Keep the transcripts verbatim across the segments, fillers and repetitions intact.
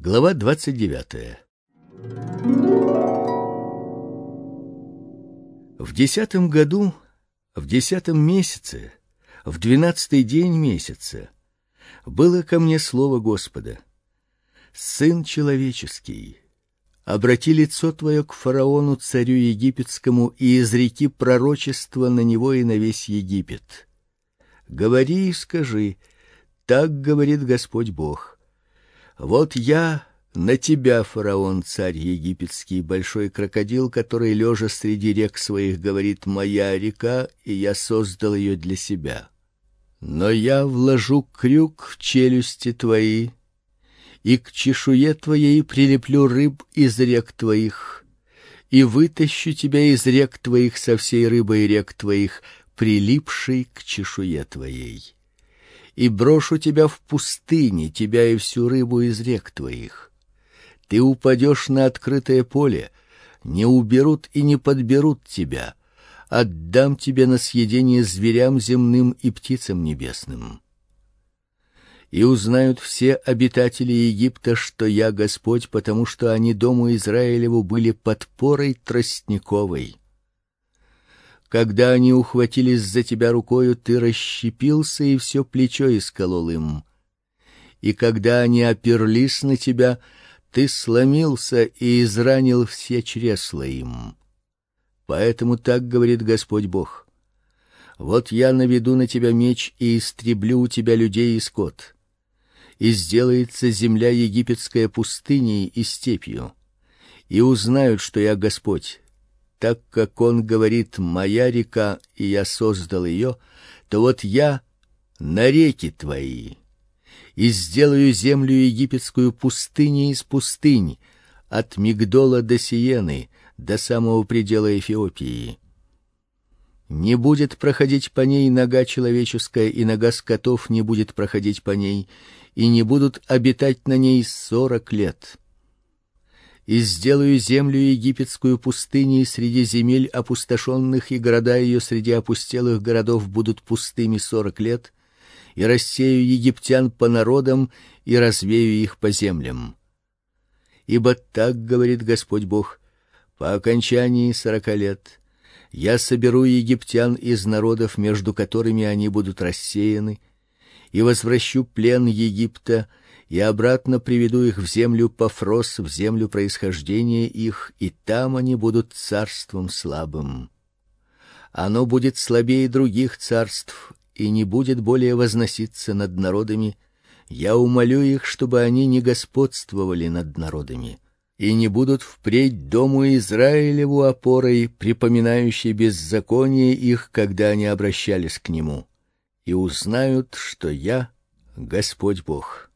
Глава двадцать девятая. В десятом году, в десятом месяце, в двенадцатый день месяца было ко мне слово Господа: Сын человеческий, обрати лицо твое к фараону, царю египетскому, и изреки пророчество на него и на весь Египет. Говори и скажи: так говорит Господь Бог. Вот я на тебя, фараон, царь египетский, большой крокодил, который, лежа среди рек своих, говорит: моя река, и я создал ее для себя. Но я вложу крюк в челюсти твои, и к чешуе твоей прилеплю рыб из рек твоих, и вытащу тебя из рек твоих со всей рыбой рек твоих, прилипшей к чешуе твоей. И брошу тебя в пустыне, тебя и всю рыбу из рек твоих. Ты упадешь на открытое поле, не уберут и не подберут тебя. Отдам тебе на съедение зверям земным и птицам небесным. И узнают все обитатели Египта, что я Господь, потому что они дому Израилеву были подпорой тростниковой. Когда они ухватились за тебя рукою, ты расщепился и все плечо исколол им. И когда они оперлись на тебя, ты сломился и изранил все чресла им. Поэтому так говорит Господь Бог: вот я наведу на тебя меч и истреблю у тебя людей и скот, и сделается земля египетская пустыней и степью, и узнают, что я Господь. Так как он говорит: моя река, и я создал ее, то вот я на реки твои, и сделаю землю египетскую пустыней из пустынь, от Мигдола до Сиены, до самого предела Эфиопии. Не будет проходить по ней нога человеческая, и нога скотов не будет проходить по ней, и не будут обитать на ней сорок лет. И сделаю землю египетскую пустыней среди земель опустошенных, и города ее среди опустелых городов будут пустыми сорок лет, и рассею египтян по народам, и развею их по землям. Ибо так говорит Господь Бог: по окончании сорока лет я соберу египтян из народов, между которыми они будут рассеяны, и возвращу плен Египта, и обратно приведу их в землю Пафрос, в землю происхождения их, и там они будут царством слабым. Оно будет слабее других царств и не будет более возноситься над народами. Я умолю их, чтобы они не господствовали над народами, и не будут впредь дому Израилеву опорой, припоминающей беззаконие их, когда они обращались к нему, и узнают, что я Господь Бог.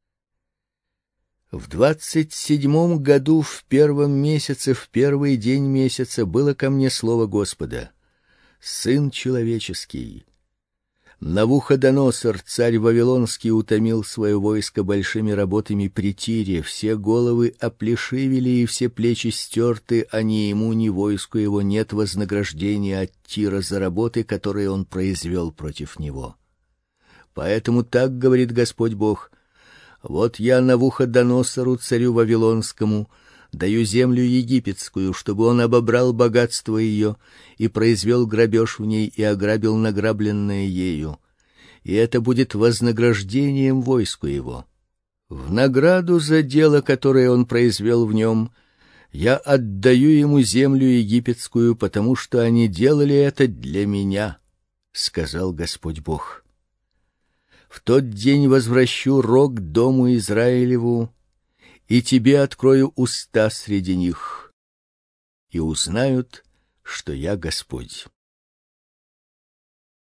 В двадцать седьмом году, в первом месяце, в первый день месяца, было ко мне слово Господа: Сын человеческий, Навуходоносор, царь вавилонский, утомил свое войско большими работами при Тире, все головы оплешивели и все плечи стерты, а ни ему, ни войску его нет вознаграждения от Тира за работы, которые он произвел против него. Поэтому так говорит Господь Бог: вот я Навуходоносору, царю вавилонскому, даю землю египетскую, чтобы он обобрал богатство ее и произвел грабеж в ней и ограбил награбленное ею. И это будет вознаграждением войску его. В награду за дело, которое он произвел в нем, я отдаю ему землю египетскую, потому что они делали это для меня, сказал Господь Бог. В тот день возвращу рог дому Израилеву, и тебе открою уста среди них, и узнают, что я Господь.